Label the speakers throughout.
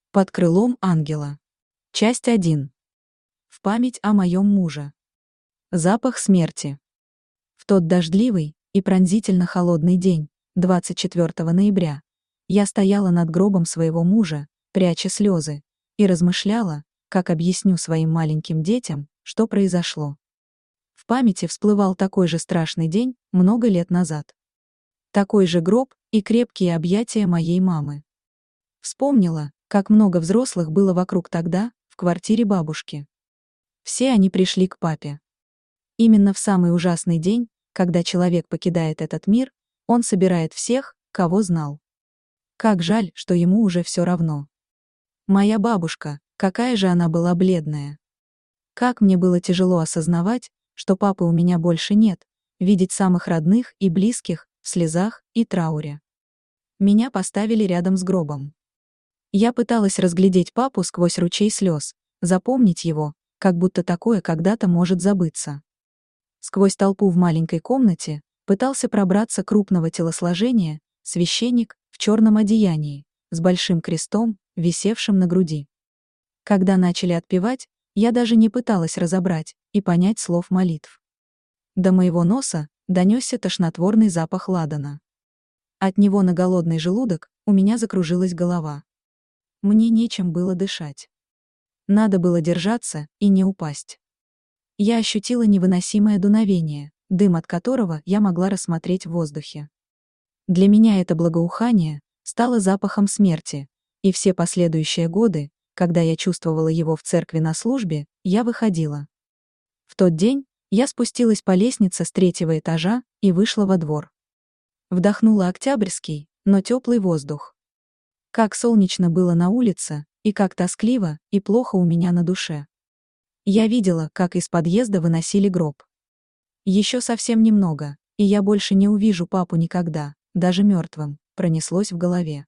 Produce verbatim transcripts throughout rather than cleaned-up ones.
Speaker 1: Под крылом ангела. Часть один. В память о моем муже. Запах смерти. В тот дождливый и пронзительно холодный день, двадцать четвёртого ноября, я стояла над гробом своего мужа, пряча слезы, и размышляла, как объясню своим маленьким детям, что произошло. В памяти всплывал такой же страшный день много лет назад. Такой же гроб и крепкие объятия моей мамы. Вспомнила, как много взрослых было вокруг тогда, в квартире бабушки. Все они пришли к папе. Именно в самый ужасный день, когда человек покидает этот мир, он собирает всех, кого знал. Как жаль, что ему уже все равно. Моя бабушка, какая же она была бледная. Как мне было тяжело осознавать, что папы у меня больше нет, видеть самых родных и близких в слезах и трауре. Меня поставили рядом с гробом. Я пыталась разглядеть папу сквозь ручей слез, запомнить его, как будто такое когда-то может забыться. Сквозь толпу в маленькой комнате пытался пробраться крупного телосложения священник в черном одеянии, с большим крестом, висевшим на груди. Когда начали отпевать, я даже не пыталась разобрать и понять слов молитв. До моего носа донесся тошнотворный запах ладана. От него на голодный желудок у меня закружилась голова. Мне нечем было дышать. Надо было держаться и не упасть. Я ощутила невыносимое дуновение, дым от которого я могла рассмотреть в воздухе. Для меня это благоухание стало запахом смерти, и все последующие годы, когда я чувствовала его в церкви на службе, я выходила. В тот день я спустилась по лестнице с третьего этажа и вышла во двор. Вдохнула октябрьский, но теплый воздух. Как солнечно было на улице, и как тоскливо и плохо у меня на душе. Я видела, как из подъезда выносили гроб. Еще совсем немного, и я больше не увижу папу никогда, даже мертвым, пронеслось в голове.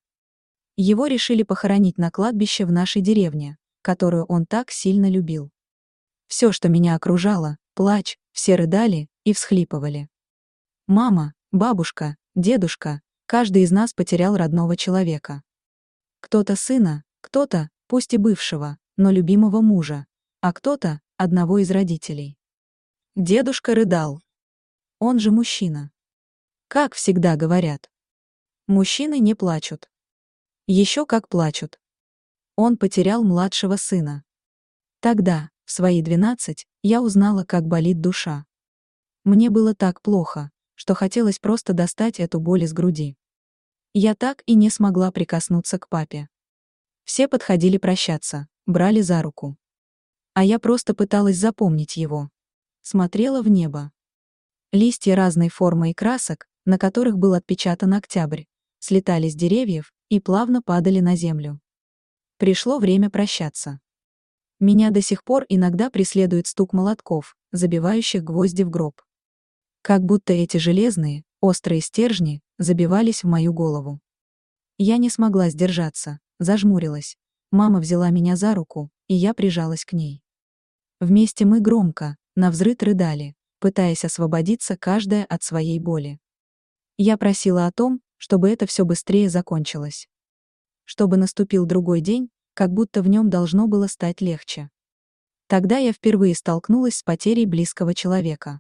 Speaker 1: Его решили похоронить на кладбище в нашей деревне, которую он так сильно любил. Все, что меня окружало, плач, все рыдали и всхлипывали. Мама, бабушка, дедушка, каждый из нас потерял родного человека. Кто-то сына, кто-то, пусть и бывшего, но любимого мужа, а кто-то — одного из родителей. Дедушка рыдал. Он же мужчина. Как всегда говорят. Мужчины не плачут. Еще как плачут. Он потерял младшего сына. Тогда, в свои двенадцать, я узнала, как болит душа. Мне было так плохо, что хотелось просто достать эту боль из груди. Я так и не смогла прикоснуться к папе. Все подходили прощаться, брали за руку. А я просто пыталась запомнить его. Смотрела в небо. Листья разной формы и красок, на которых был отпечатан октябрь, слетали с деревьев и плавно падали на землю. Пришло время прощаться. Меня до сих пор иногда преследует стук молотков, забивающих гвозди в гроб. Как будто эти железные, острые стержни забивались в мою голову. Я не смогла сдержаться, зажмурилась. Мама взяла меня за руку, и я прижалась к ней. Вместе мы громко, навзрыд рыдали, пытаясь освободиться каждая от своей боли. Я просила о том, чтобы это все быстрее закончилось. Чтобы наступил другой день, как будто в нем должно было стать легче. Тогда я впервые столкнулась с потерей близкого человека.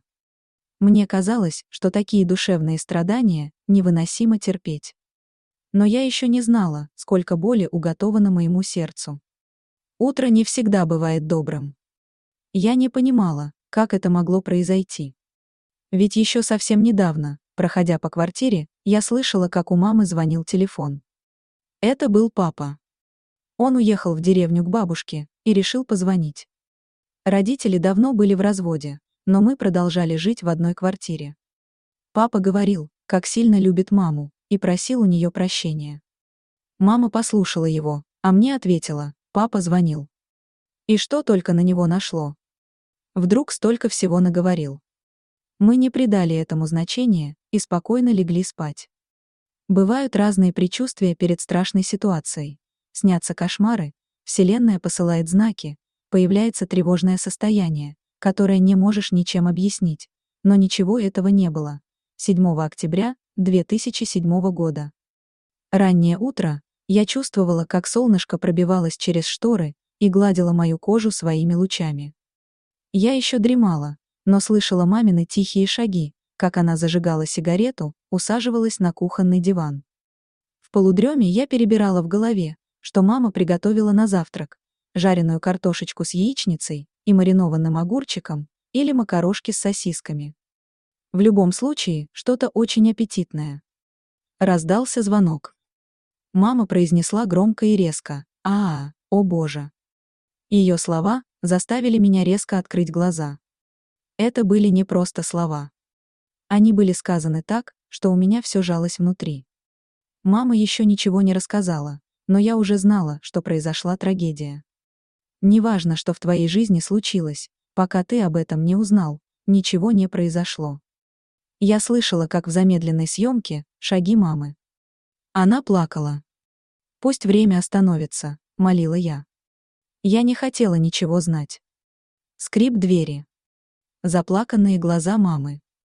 Speaker 1: Мне казалось, что такие душевные страдания невыносимо терпеть. Но я еще не знала, сколько боли уготовано моему сердцу. Утро не всегда бывает добрым. Я не понимала, как это могло произойти. Ведь еще совсем недавно, проходя по квартире, я слышала, как у мамы звонил телефон. Это был папа. Он уехал в деревню к бабушке и решил позвонить. Родители давно были в разводе, но мы продолжали жить в одной квартире. Папа говорил, как сильно любит маму, и просил у нее прощения. Мама послушала его, а мне ответила: папа звонил. И что только на него нашло. Вдруг столько всего наговорил. Мы не придали этому значения и спокойно легли спать. Бывают разные предчувствия перед страшной ситуацией. Снятся кошмары, Вселенная посылает знаки, появляется тревожное состояние, которое не можешь ничем объяснить, но ничего этого не было. седьмого октября две тысячи седьмого года. Раннее утро, Я чувствовала, как солнышко пробивалось через шторы и гладило мою кожу своими лучами. Я еще дремала, но слышала мамины тихие шаги, как она зажигала сигарету, усаживалась на кухонный диван. В полудреме я перебирала в голове, что мама приготовила на завтрак: жареную картошечку с яичницей и маринованным огурчиком или макарошки с сосисками. В любом случае, что-то очень аппетитное. Раздался звонок. Мама произнесла громко и резко: «А, о боже». Ее слова заставили меня резко открыть глаза. Это были не просто слова. Они были сказаны так, что у меня все жалось внутри. Мама еще ничего не рассказала, но я уже знала, что произошла трагедия. Неважно, что в твоей жизни случилось, пока ты об этом не узнал, ничего не произошло. Я слышала, как в замедленной съемке, шаги мамы. Она плакала. «Пусть время остановится», — молила я. Я не хотела ничего знать. Скрип двери. Заплаканные глаза мамы.